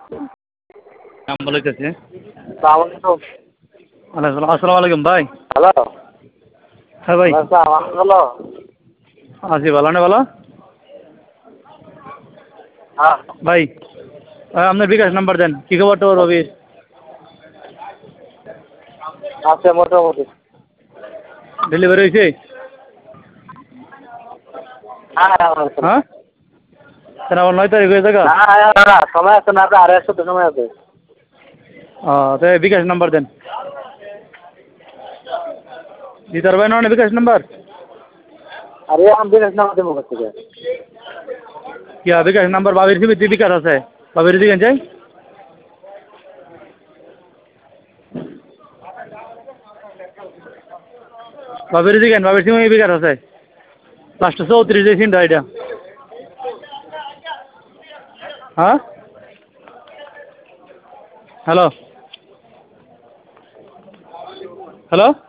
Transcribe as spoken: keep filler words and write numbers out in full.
নাম বলেছে। আসসালামু আসসালামু আলাইকুম ভাই। হ্যালো। হ্যাঁ ভাই। হ্যালো। আছি ভালো না ভালো? হ্যাঁ ভাই আপনার বিকাশ নাম্বার দেন। কি খবর তোর রবির? আছে মোটামুটি। ডেলিভারি হয়েছে? হ্যাঁ হ্যাঁ কেন আবার নয় তারিখ হয়ে থাকা? না সময় আছে না, আর এক সপ্তাহ সময় আছে। ও তো বিকাশ নাম্বার দেন। দিতে পারবেন না বিকাশ নাম্বার? আরে আমি বিকাশ নাম্বার দেবো কোথা থেকে? কি বিকাশ নাম্বার বাবির সিবিতে বিকাশ আছে, বাবির দিকে যাই। বাবির দিকে বাবির সিমে বিকাশ আছে, লাস্ট চৌত্রিশ সিমটা এটা। হ্যাঁ হ্যালো হ্যালো